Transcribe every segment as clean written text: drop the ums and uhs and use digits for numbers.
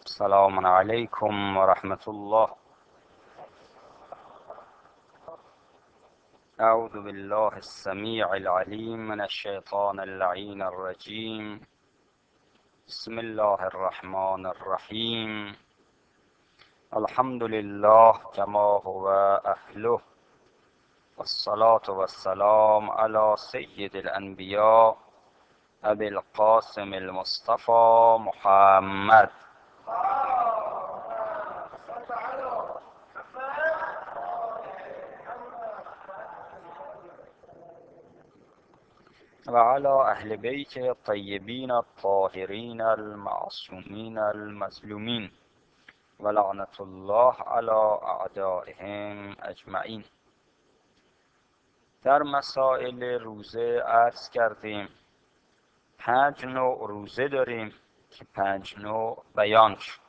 السلام عليكم ورحمة الله. أعوذ بالله السميع العليم من الشيطان اللعين الرجيم. بسم الله الرحمن الرحيم. الحمد لله كما هو أهله، والصلاة والسلام على سيد الأنبياء أبي القاسم المصطفى محمد. وعلى أهل بيت الطيبين الطاهرين المعصومين المظلومين، ولعنة الله على أعدائهم أجمعین. در مسائل روزه عرض کردیم 5 نوع روزه داریم که 5 نوع بیان شد.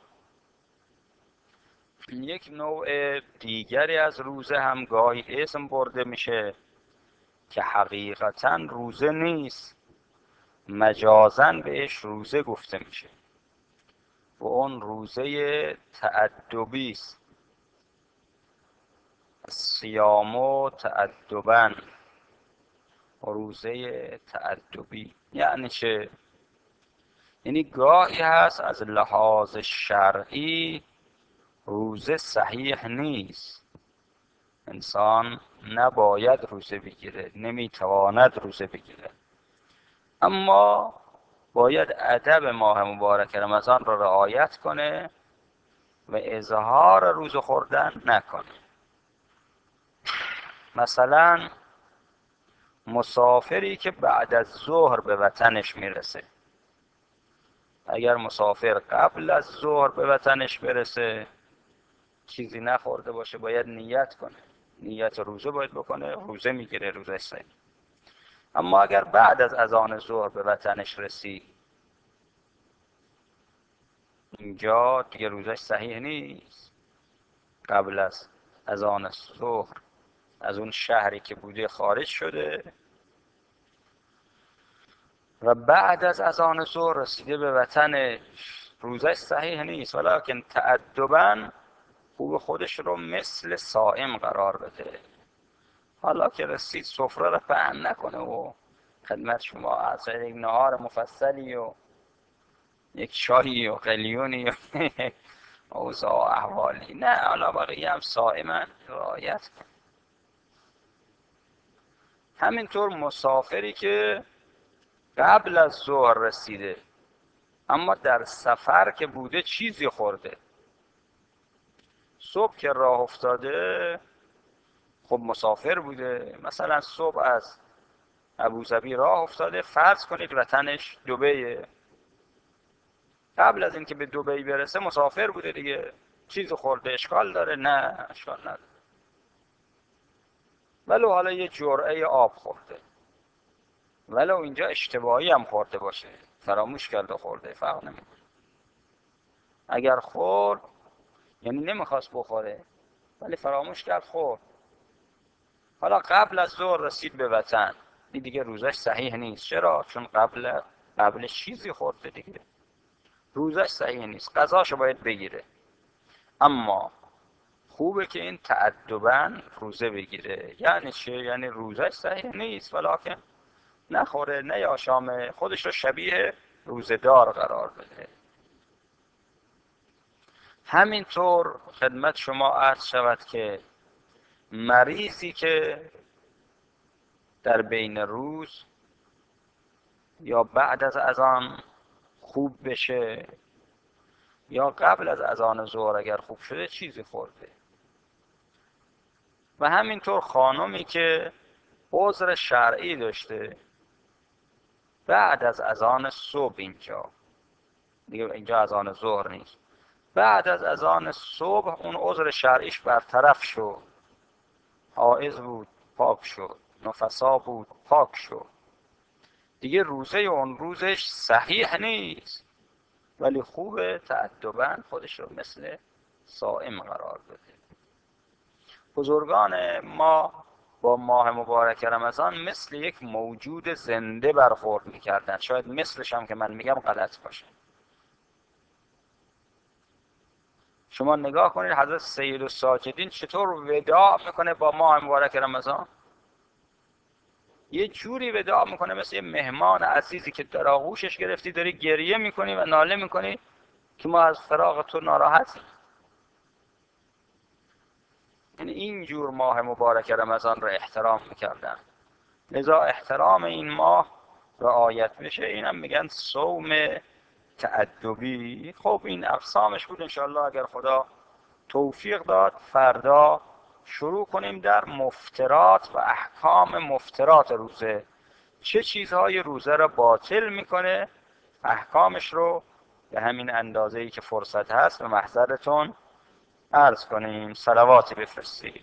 یک نوع دیگری از روزه هم گاهی اسم برده میشه که حقیقتا روزه نیست، مجازاً بهش روزه گفته میشه و اون روزه تأدبی است. صیام تأدباً، روزه تأدبی یعنی چه؟ یعنی گاهی هست از لحاظ شرعی روزه صحیح نیست، انسان نباید روزه بگیره، نمیتواند روزه بگیره، اما باید ادب ماه مبارک رمضان را رعایت کنه و اظهار روزه خوردن نکنه. مثلا مسافری که بعد از ظهر به وطنش میرسه، اگر مسافر قبل از ظهر به وطنش برسه چیزی نخورده باشه باید نیت کنه، نیت روزه باید بکنه، روزه میگیره، روزه صحیح. اما اگر بعد از اذان ظهر به وطنش رسید، اینجا دیگه روزش صحیح نیست. قبل از اذان ظهر از اون شهری که بوده خارج شده و بعد از اذان ظهر رسیده به وطنش، روزش صحیح نیست، ولیکن تأدباً خوب خودش رو مثل صائم قرار بده. حالا که رسید سفره رو پهن نکنه و خدمت شما از یک نهار مفصلی و یک چایی و قلیونی و اوضاع و احوالی، نه، حالا بقیه هم صائمن رعایت کن. همینطور مسافری که قبل از ظهر رسیده اما در سفر که بوده چیزی خورده، صبح که راه افتاده، خب مسافر بوده، مثلا صبح از ابوظبی راه افتاده، فرض کنید وطنش دبیه، قبل از اینکه به دبی برسه مسافر بوده دیگه، چیزی خورده، اشکال داره؟ نه، اشکال نداره. ولو حالا یه جرعه آب خورده، ولو اینجا اشتباهی هم خورده باشه، فراموش کرده خورده، فرق نمیکنه. اگر خورد یعنی نمیخواست بخوره ولی فراموش کرد خورد، حالا قبل از ظهر رسید به وطن، این دیگه روزش صحیح نیست. چرا؟ چون قبلش چیزی خورده دیگه، روزش صحیح نیست، قضاشو باید بگیره. اما خوبه که این تأدباً روزه بگیره. یعنی چه؟ یعنی روزش صحیح نیست ولیکن نخوره، نه یا شام خودش رو شبیه روزه‌دار قرار بده. همینطور خدمت شما عرض شود که مریضی که در بین روز یا بعد از اذان خوب بشه یا قبل از اذان ظهر اگر خوب شده چیزی خورده، و همینطور خانمی که عذر شرعی داشته بعد از اذان صبح، اینجا اذان ظهر نیست، بعد از اذان صبح اون عذر شرعیش برطرف شد، حائض بود پاک شد، نفسا بود پاک شد، دیگه روزه اون روزش صحیح نیست ولی خوبه تأدباً خودش رو مثل صائم قرار بده. بزرگان ما با ماه مبارک رمضان مثل یک موجود زنده برخورد میکردن، شاید مثلش هم که من میگم غلط باشه. شما نگاه کنید حضرت سید الساجدین چطور وداع میکنه با ماه مبارک رمضان. یه جوری وداع میکنه مثل یه مهمان عزیزی که در آغوشش گرفتی، داری گریه میکنی و ناله میکنی که ما از فراق تو ناراحتیم. یعنی این جور ماه مبارک رمضان را احترام میکردن. لذا احترام این ماه رعایت بشه، اینم میگن صوم تأدبی. خب این اقسامش بود. انشاءالله اگر خدا توفیق داد فردا شروع کنیم در مفترات و احکام مفترات روزه. چه چیزهای روزه را باطل میکنه، احکامش رو به همین اندازه‌ای که فرصت هست به محضرتون عرض کنیم. صلواتی بفرستید.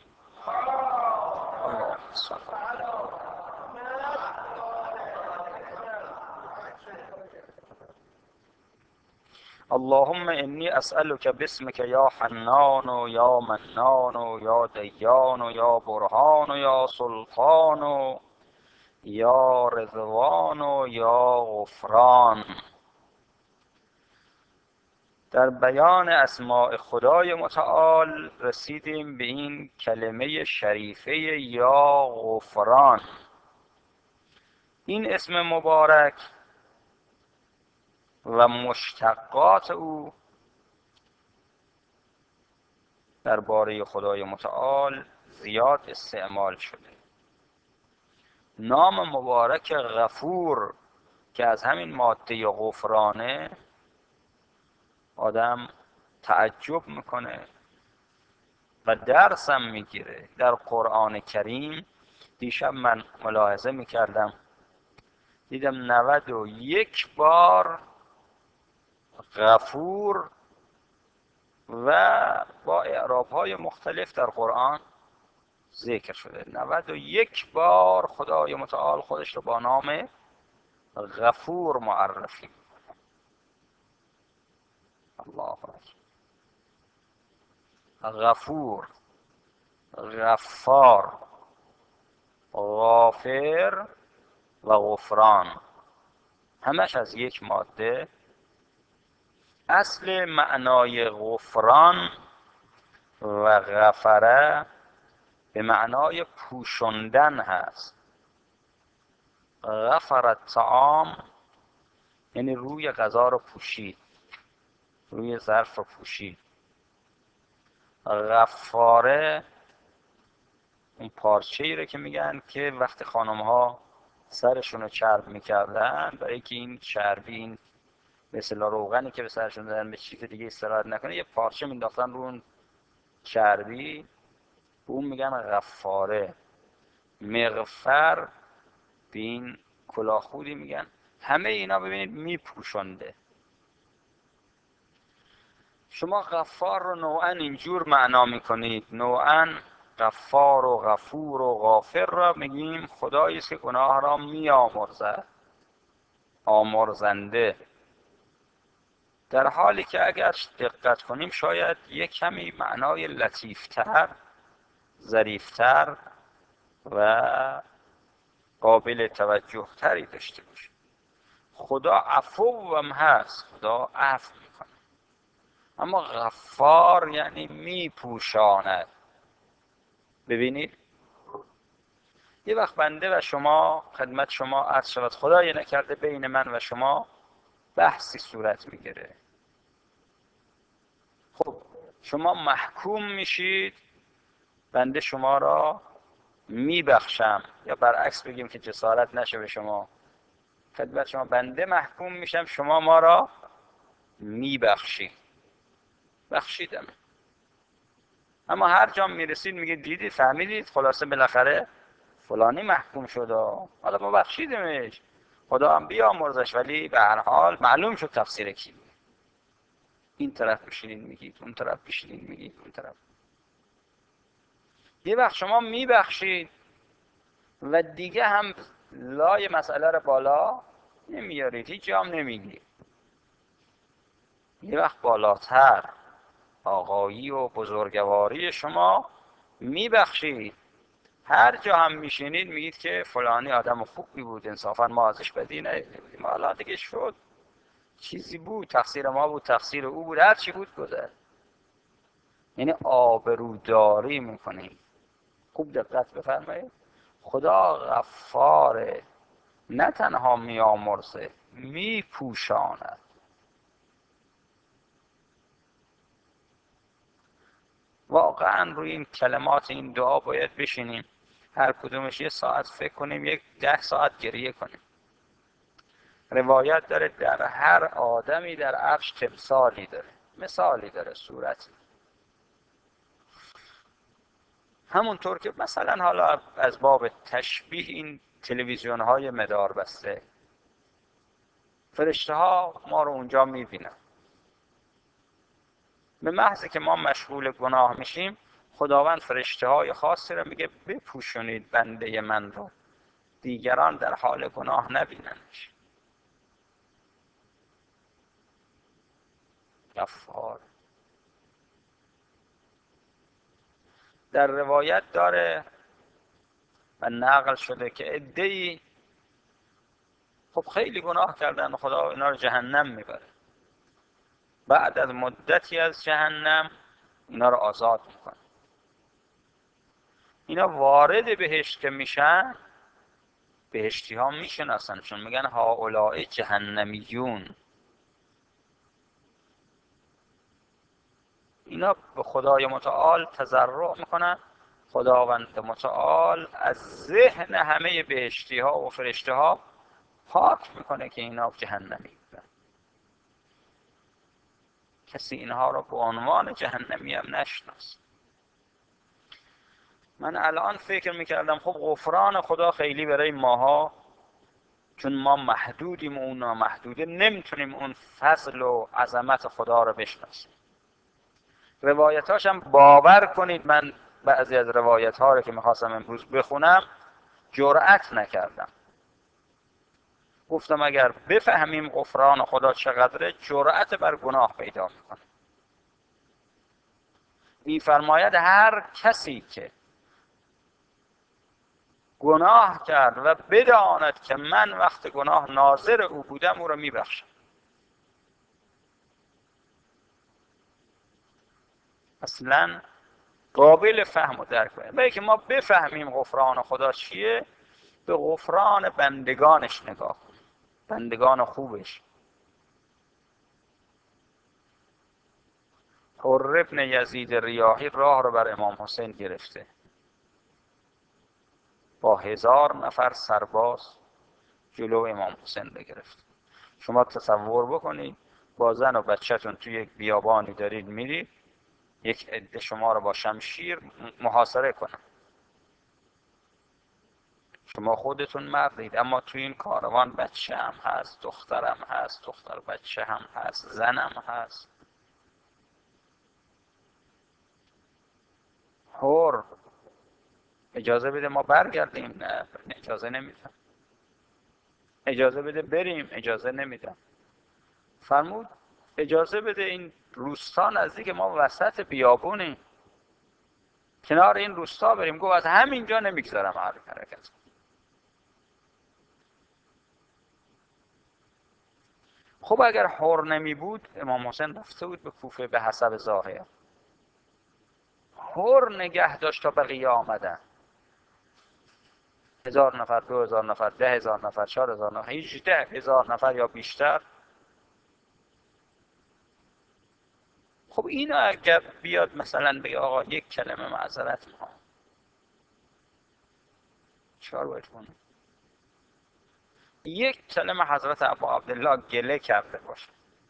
اللهم انی اسألك باسمك یا حنان یا منان یا دیان یا برهان یا سلطان یا رضوان یا غفران. در بیان اسماء خدای متعال رسیدیم به این کلمه شریفه یا غفران. این اسم مبارک و مشتقات او درباره خدای متعال زیاد استعمال شده. نام مبارک غفور که از همین ماده غفرانه آدم تعجب میکنه و درسم میگیره. در قرآن کریم دیشب من ملاحظه میکردم، دیدم 91 بار غفور و با اعراب‌های مختلف در قرآن ذکر شده. 91 بار خدای متعال خودش رو با نام غفور معرفی. الله اکبر. غفور، غفار، غافر و غفران، همش از یک ماده. اصل معنای غفران و غفره به معنای پوشوندن هست. غفر الطعام یعنی روی غذا رو پوشید، روی ظرف رو پوشید. غفاره اون پارچه ای رو که میگن که وقتی خانم ها سرشون رو چرب میکردن برای که این چربی، این به اصطلاح روغنی که به سرشون دادن به چیز دیگه استراحت نکنه، یه پارچه مینداختن رو اون چربی، اون میگن غفاره. مغفر به این کلاهخودی میگن. همه اینا ببینید میپوشنده. شما غفار رو نوعا اینجور معنا میکنید، نوعا غفار و غفور و غافر را میگیم خدایی است که گناه را میآمرزد، آمرزنده. در حالی که اگر دقت کنیم شاید یک کمی معنای لطیفتر، ظریفتر و قابل توجه تری داشته باشه. خدا عفو هم هست، خدا عفو میکنه، اما غفار یعنی میپوشاند. ببینید یه وقت بنده و شما خدمت شما عرض شود خدای نکرده بین من و شما بحثی صورت میگیره. خب شما محکوم میشید، بنده شما را میبخشم، یا برعکس بگیم که جسارت نشه به شما، خدمت شما بنده محکوم میشم، شما ما را میبخشید. بخشیدم. اما هر جا میرسید میگه دیدید، فهمیدید، خلاصه بالاخره فلانی محکوم شد، حالا ما بخشیدمش، خدا هم بیامرزش، ولی به هر حال معلوم شد تفسیر کی. این طرف بشینید میگید، اون طرف بشینید میگید، اون طرف. یه وقت شما میبخشید و دیگه هم لای مسئله رو بالا نمیارید، هیچ جا هم نمیگید. یه وقت بالاتر آقایی و بزرگواری شما میبخشید، هر جا هم میشینید میگید که فلانی آدم خوبی بود، انصافا ما ازش بدی ندیدیم، حالا دیگه شد، چیزی بود، تقصیر ما بود، تقصیر او بود، هر چی بود گذشت. یعنی آبروداری میکنیم. خوب دقت بفرمایید. خدا غفاره، نه تنها میامرزه، میپوشاند. واقعا روی این کلمات این دعا باید بشینیم هر کدومش یه ساعت فکر کنیم، 10 ساعت گریه کنیم. روایت داره در هر آدمی در عرش تمثالی داره، مثالی داره، صورتی. همونطور که مثلا حالا از باب تشبیه این تلویزیون های مدار بسته، فرشته ها ما رو اونجا میبینن. به محضی که ما مشغول گناه میشیم، خداوند فرشته های خاصی رو میگه بپوشونید بنده من رو، دیگران در حال گناه نبیننش. غفار. در روایت داره و نقل شده که عده‌ای خب خیلی گناه کردن، خدا اینا رو جهنم میبره. بعد از مدتی از جهنم اینا رو آزاد میکنه. اینا وارد بهشت که میشن، بهشتی ها میشناسن، چون میگن هؤلاء جهنمیون. اینا به خدای متعال تضرع میکنن. خداوند متعال از ذهن همه بهشتی ها و فرشته ها پاک میکنه که اینا جهنمی بودن. کسی اینها رو به عنوان جهنمی هم نشناس. من الان فکر میکردم خب غفران خدا خیلی برای ماها، چون ما محدودیم و اونا محدوده، نمیتونیم اون فضل و عظمت خدا رو بشناسیم. روایتاش هم باور کنید، من بعضی از روایت ها رو که میخواستم امروز بخونم جرأت نکردم. گفتم اگر بفهمیم غفران خدا چقدره، جرأت بر گناه پیدا میکنه. میفرماید هر کسی که گناه کرد و بداند که من وقت گناه ناظر او بودم، او را میبخشم. اصلا قابل فهم و درک باید. برای که ما بفهمیم غفران خدا چیه، به غفران بندگانش نگاه کنیم، بندگان خوبش. حر ابن یزید ریاحی راه رو بر امام حسین گرفته، با 1000 نفر سرباز جلو امام حسین رو گرفت. شما تصور بکنید با زن و بچه‌تون توی یک بیابانی دارید میرید، یک عده شما رو با شمشیر محاصره کنن. شما خودتون مردید، اما توی این کاروان بچه هم هست، دخترم هست، دختر بچه هم هست، زنم هست. حر اجازه بده ما برگردیم، نه اجازه نمیدم. اجازه بده بریم، اجازه نمیدم. فرمود اجازه بده این روستا نزدیک ما، وسط بیابونیم، کنار این روستا بریم. گفت از همینجا نمیگذارم حرکت. خب اگر حر نمی بود، امام حسین رفته بود به کوفه به حسب ظاهر. حر نگه داشت تا بقیه آمدن. 1000 نفر، 2000 نفر، 10,000 نفر، 4000 نفر، 18,000 نفر یا بیشتر. خب اینو اگر بیاد مثلا بگه آقا یک کلمه معذرت میخوام، چیکار باید کنه؟ یک کلمه حضرت ابا عبدالله گله کرده باشه،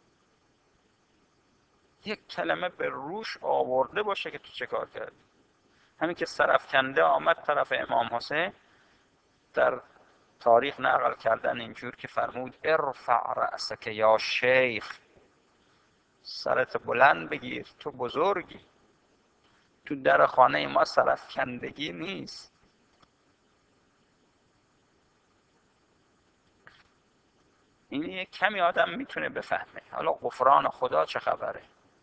یک کلمه به روش آورده باشه که تو چه کار کردی. همین که سرفکنده آمد طرف امام حسین، در تاریخ نقل کردن اینجور که فرمود ارفع رأسک یا شیخ، سرت بلند بگیر، تو بزرگی. تو در خانه ما سرفکندگی نیست. این یک کمی آدم میتونه بفهمه. حالا غفران خدا چه خبره؟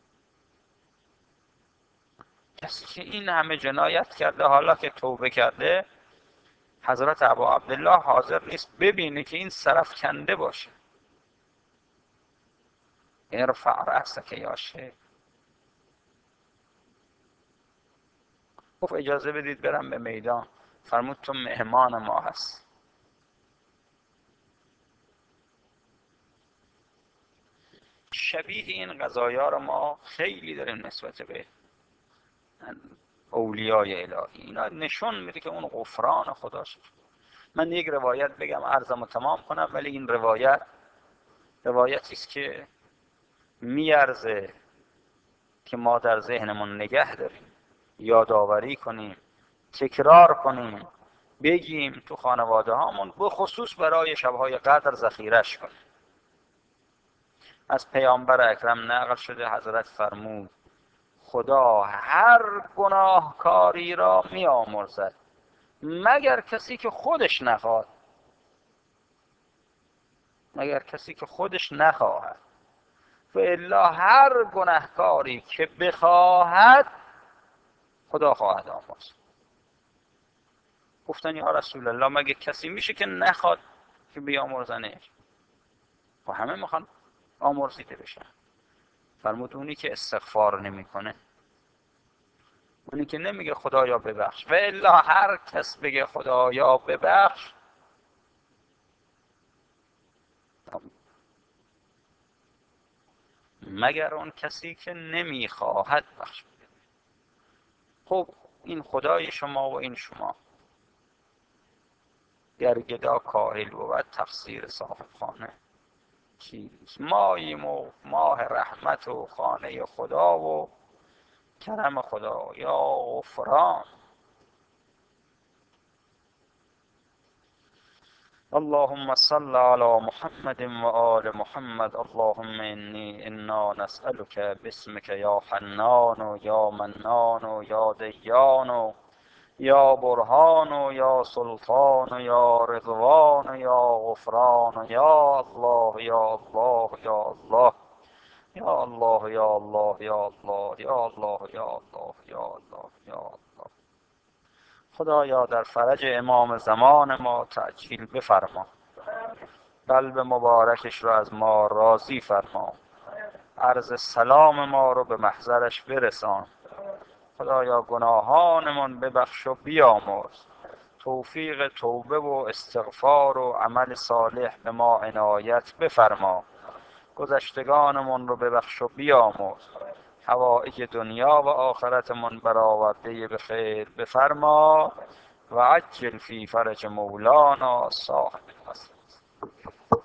کسی که این همه جنایت کرده، حالا که توبه کرده، حضرت ابا عبدالله حاضر نیست ببینه که این سرفکنده باشه. ارفع رأسک یا شیخ. گفت اجازه بدید برم به میدان. فرمود تو مهمان ما هست. شبیه این قضایا رو ما خیلی داریم نسبت به اولیای الهی. اینا نشون میده که اون غفران خداست. من یک روایت بگم عرضمو تمام کنم، ولی این روایتی است که میارزه که ما در ذهنمون نگه داریم، یادآوری کنیم، تکرار کنیم، بگیم تو خانواده هامون، به خصوص برای شبهای قدر ذخیرش کنیم. از پیامبر اکرم نقل شده حضرت فرمود خدا هر گناهکاری را می آمرزد مگر کسی که خودش نخواد، مگر کسی که خودش نخواهد. و الا هر گناهکاری که بخواهد خدا خواهد آمرزد. گفتن یا رسول الله مگه کسی میشه که نخواد که بیامرزنش؟ و همه میخوان آمرزیده بشن. فرمود اونی که استغفار نمیکنه، اونی که نمیگه خدایا ببخش. و الا هر کس بگه خدایا ببخش، مگر اون کسی که نمیخواهد بخش بده. خب این خدای شما و این شما. گر گدا کاهل بود تقصیر صاحب خانه چیست؟ ماییم و ماه رحمت و خانه خدا و کرم خدا یا غفران. اللهم صل على محمد وآل محمد. اللهم انا نسألك باسمك يا حنان يا منان يا ديان يا برهان يا سلطان يا رضوان يا غفران يا الله يا الله يا الله يا الله يا الله يا الله يا الله يا الله يا الله يا الله. خدایا در فرج امام زمان ما تعجیل بفرما، قلب مبارکش رو از ما راضی فرما، عرض سلام ما رو به محضرش برسان. خدایا گناهانمون ببخش و بیامرز، توفیق توبه و استغفار و عمل صالح به ما عنایت بفرما، گذشتگانمون رو ببخش و بیامرز، حوائج دنیا و آخرتمون برآورده به خیر بفرما و عجل فی فرج مولانا صاحب الحسن.